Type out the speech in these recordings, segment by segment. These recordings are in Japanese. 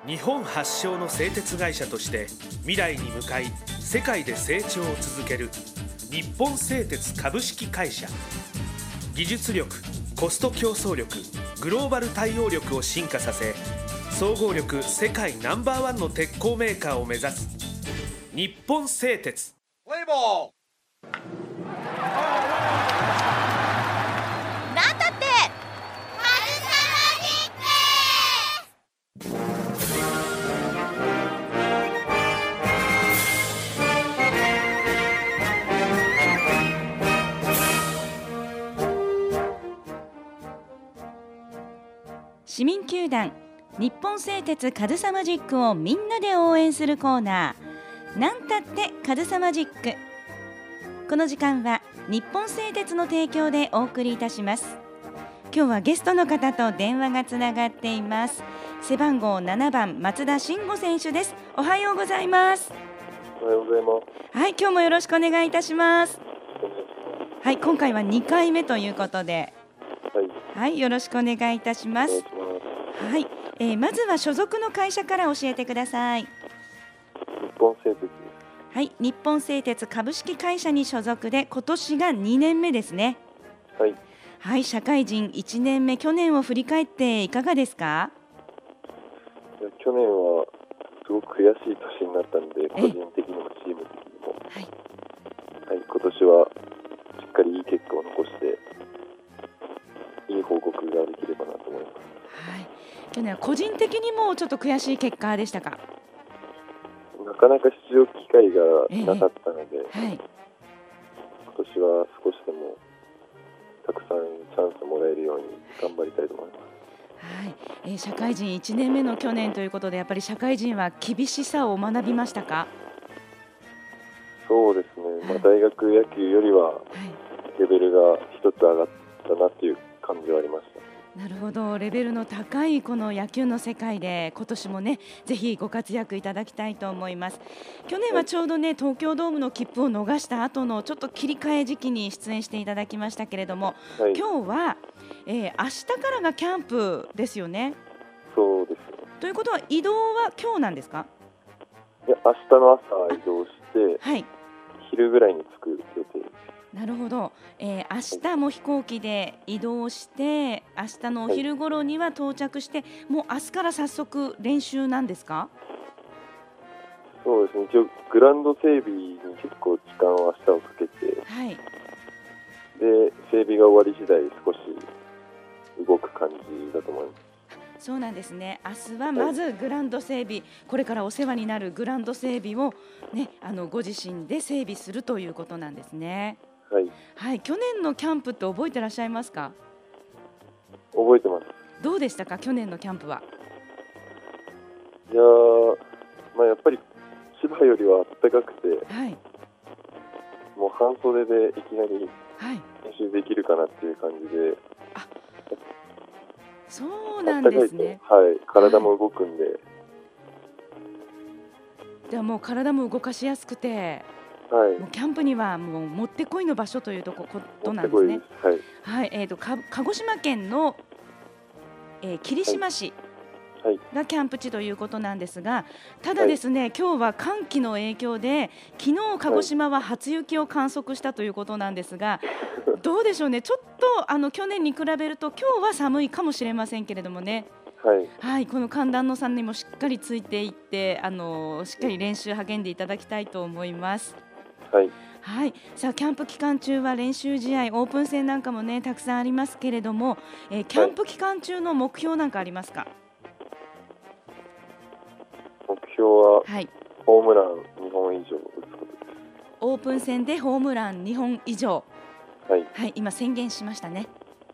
日本発祥の製鉄会社として未来に向かい世界で成長を続ける日本製鉄株式会社。技術力、コスト競争力、グローバル対応力を進化させ、総合力世界No.1の鉄鋼メーカーを目指す日本製鉄。 プレイボール。 なんだって市民球団日本製鉄カズサマジックをみんなで応援するコーナー、なんたってカズサマジック。この時間は日本製鉄の提供でお送りいたします。今日はゲストの方と電話がつながっています。背番号7番松田慎吾選手です。おはようございます。 おはようございます。 はい、今日もよろしくお願いいたします。はい、今回は2回目ということで、はい、よろしくお願いいたします。はい、まずは所属の会社から教えてください。 日本製鉄です。 はい、日本製鉄株式会社に所属で今年が2年目ですね。 はい。 はい、社会人1年目、去年を振り返っていかがですか？ 去年はすごく悔しい年になったので、個人的にもチーム的にも、はい、今年はしっかりいい結果を残していい報告ができればなと思います。 はい、去年は個人的にもちょっと悔しい結果でしたか？ なかなか出場機会がなかったので、 はい、 今年は少しでもたくさんチャンスもらえるように頑張りたいと思います。 はい、社会人1年目の去年ということで、やっぱり社会人は厳しさを学びましたか？ そうですね、大学野球よりはレベルが一つ上がったなっていう感じはありました。 なるほど、レベルの高いこの野球の世界で今年もね、ぜひご活躍いただきたいと思います。去年はちょうどね、東京ドームの切符を逃した後のちょっと切り替え時期に出演していただきましたけれども、はい、今日は、明日からがキャンプですよね。 そうです。 ということは移動は今日なんですか？ いや、明日の朝移動して、 はい、 昼ぐらいに着く予定です。 なるほど、明日も飛行機で移動して明日のお昼頃には到着して、もう明日から早速練習なんですか？ そうですね、一応グラウンド整備に結構時間を明日をかけて、 はい、 で整備が終わり次第少し動く感じだと思います。 そうなんですね。明日はまずグラウンド整備、これからお世話になるグラウンド整備を、ね、ご自身で整備するということなんですね。 はい、はい、 去年のキャンプって覚えてらっしゃいますか？ 覚えてます。 どうでしたか、去年のキャンプは？ いや、やっぱり千葉よりは暖かくて、 はい、 もう半袖でいきなり練習できるかなっていう感じで、 あ、そうなんですね。 はい、体も動くんで、 ではもう体も動かしやすくて、 はい、 もうキャンプにはもうもってこいの場所ということなんですね。はい、鹿児島県の、霧島市がキャンプ地ということなんですが、ただですね、今日は寒気の影響で昨日鹿児島は初雪を観測したということなんですが、どうでしょうね、ちょっと去年に比べると今日は寒いかもしれませんけれどもね、はい、この寒暖の差にもしっかりついていってしっかり練習励んでいただきたいと思います。はい、さあキャンプ期間中は練習試合、オープン戦なんかもねたくさんありますけれども、キャンプ期間中の目標なんかありますか？ 目標は、ホームラン2本以上打つことです。 オープン戦でホームラン2本以上、 はい、 今宣言しましたね。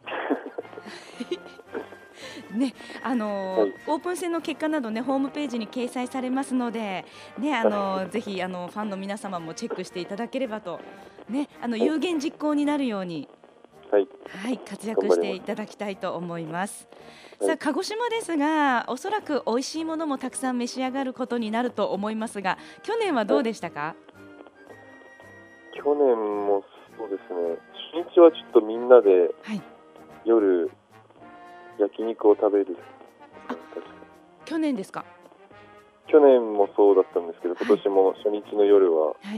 ね、オープン戦の結果などね、ホームページに掲載されますので、ね、ぜひファンの皆様もチェックしていただければと、ね、有言実行になるように、活躍していただきたいと思います。さあ鹿児島ですが、おそらく美味しいものもたくさん召し上がることになると思いますが、去年はどうでしたか？ 去年もそうですね、初日はちょっとみんなで夜焼肉を食べる。 去年ですか？ 去年もそうだったんですけど、今年も初日の夜は、 はい、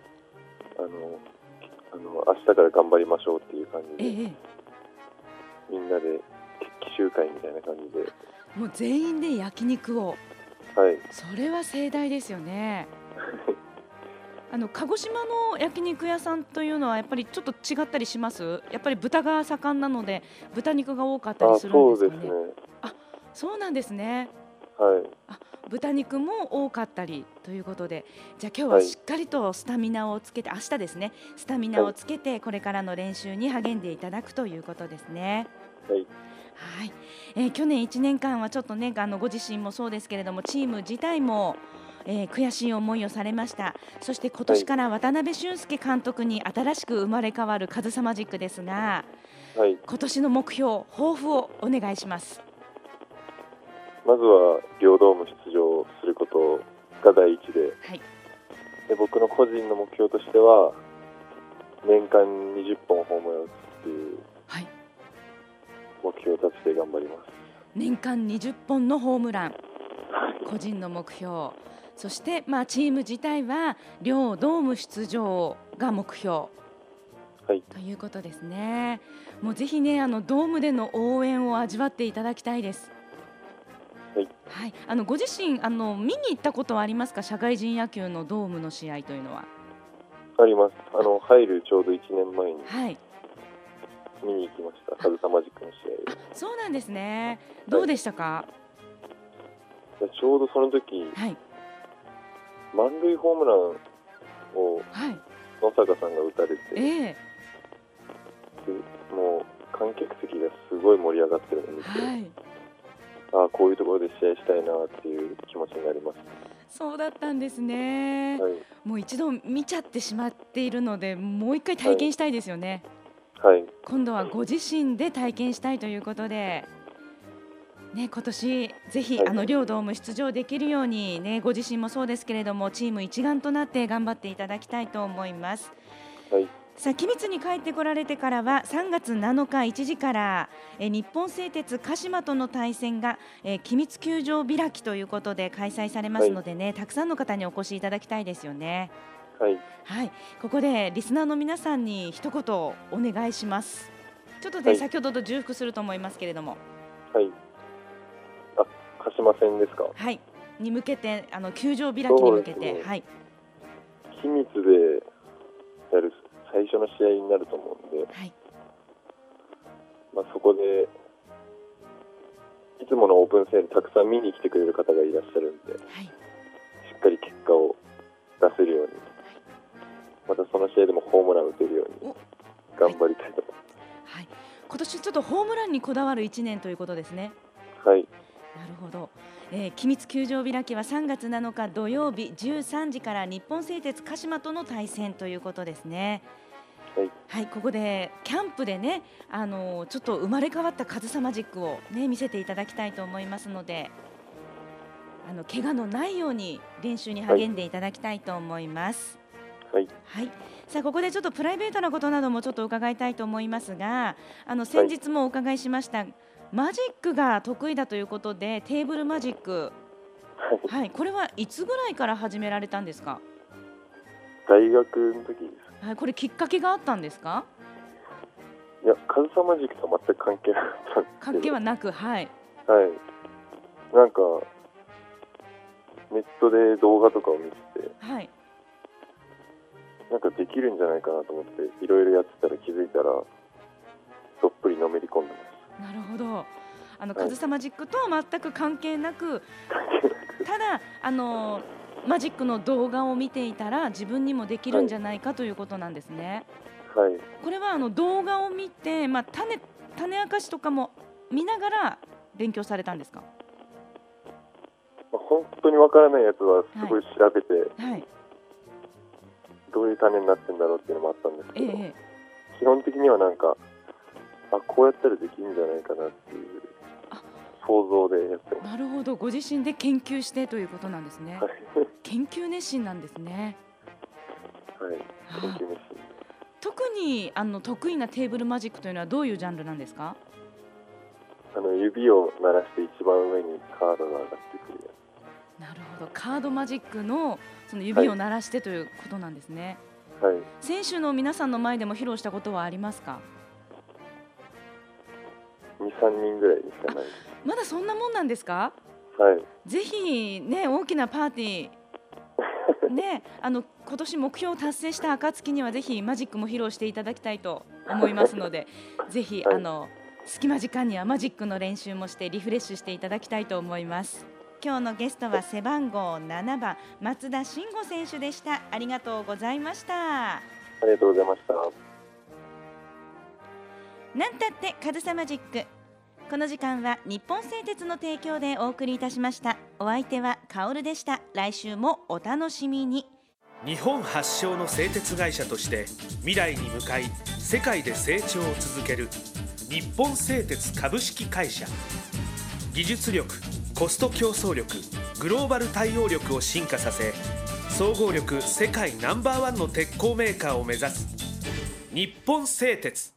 明日から頑張りましょうっていう感じで、みんなで決起集会みたいな感じで、 もう全員で焼肉を、 はい、 それは盛大ですよね。鹿児島の焼肉屋さんというのはやっぱりちょっと違ったりします？やっぱり豚が盛んなので豚肉が多かったりするんですかね。 そうですね。 そうなんですね。 はい。 豚肉も多かったりということで、じゃあ今日はしっかりとスタミナをつけて、明日ですね、スタミナをつけてこれからの練習に励んでいただくということですね。 はい。 はい。去年1年間はちょっとね、ご自身もそうですけれどもチーム自体も悔しい思いをされました。そして今年から渡辺俊介監督に新しく生まれ変わるカズサマジックですが、 はい、 今年の目標、抱負をお願いします。 まずは両ドーム出場することが第一で、 はい、 で僕の個人の目標としては年間20本ホームランを打つっていう目標を立てて頑張ります。 年間20本のホームラン、個人の目標、そして、チーム自体は両ドーム出場が目標、はい、ということですね。もうぜひね、ドームでの応援を味わっていただきたいです。はいはい、ご自身見に行ったことはありますか？社会人野球のドームの試合というのは。 あります。入るちょうど1年前に見に行きました。カズサマジックの試合。 そうなんですね。どうでしたか？ ちょうどその時、はい、満塁ホームランを野坂さんが打たれて、でもう観客席がすごい盛り上がってるのを見て、はい、こういうところで試合したいなっていう気持ちになります。 そうだったんですね。はい、もう一度見ちゃってしまっているので、もう一回体験したいですよね。はい、今度はご自身で体験したいということで、ね、今年ぜひ、両ドーム出場できるように、ね、ご自身もそうですけれどもチーム一丸となって頑張っていただきたいと思います。はい、さあ君津に帰ってこられてからは3月7日1時から日本製鉄鹿島との対戦が君津球場開きということで開催されますのでね、はい、たくさんの方にお越しいただきたいですよね。はいはい、ここでリスナーの皆さんに一言お願いします。ちょっとね、はい、先ほどと重複すると思いますけれども。はい、 鹿島戦ですか？ はい、に向けて球場開きに向けて、ね、はい、 君津でやる最初の試合になると思うんで、はい、そこでいつものオープン戦にたくさん見に来てくれる方がいらっしゃるんで、はい、しっかり結果を出せるように、またその試合でもホームラン打てるように頑張りたいと思います。 はい、今年ちょっとホームランにこだわる1年ということですね。 はい、 なるほど。君津球場開きは3月7日土曜日13時から日本製鉄鹿島との対戦ということですね。はい、はい、ここでキャンプでね、ちょっと生まれ変わったカズサマジックを、ね、見せていただきたいと思いますので、怪我のないように練習に励んでいただきたいと思います。はいはい、さあここでちょっとプライベートなことなどもちょっと伺いたいと思いますが、先日もお伺いしました、マジックが得意だということでテーブルマジック、はい、これはいつぐらいから始められたんですか？ 大学の時です。 はい、これきっかけがあったんですか？ いや、カズサマジックとは全く関係なかったんですけど。 関係はなく、はい、 はい、なんかネットで動画とかを見てて、はい、なんかできるんじゃないかなと思っていろいろやってたら気づいたらどっぷりのめり込んでます。 なるほど。カズサマジックとは全く関係なく、ただマジックの動画を見ていたら自分にもできるんじゃないかということなんですね。はい、これは動画を見て、種明かしとかも見ながら勉強されたんですか？ 本当にわからないやつはすごい調べて、はい、どういう種になってるんだろうっていうのもあったんですけど、基本的にはなんかこうやったらできるんじゃないかなっていう想像でやってます。 なるほど、ご自身で研究してということなんですね。はい、研究熱心なんですね。 はい、研究熱心。 特に得意なテーブルマジックというのはどういうジャンルなんですか？ 指を鳴らして一番上にカードが上がってくるやつ。 なるほカードマジックのその指を鳴らしてということなんですね。 はい。 選手の皆さんの前でも披露したことはありますか 2、3人ぐらいですかね。 まだそんなもんなんですか。 はい。 ぜひね、大きなパーティーね、今年目標を達成した暁にはぜひマジックも披露していただきたいと思いますのでぜひ、はい、隙間時間にはマジックの練習もしてリフレッシュしていただきたいと思います。今日のゲストは背番号7番松田慎吾選手でした。ありがとうございました。 ありがとうございました。 なんたってかずさマジック、この時間は日本製鉄の提供でお送りいたしました。お相手はカオルでした。来週もお楽しみに。 日本発祥の製鉄会社として未来に向かい世界で成長を続ける日本製鉄株式会社。技術力、コスト競争力、グローバル対応力を進化させ、総合力世界ナンバーワンの鉄鋼メーカーを目指す日本製鉄。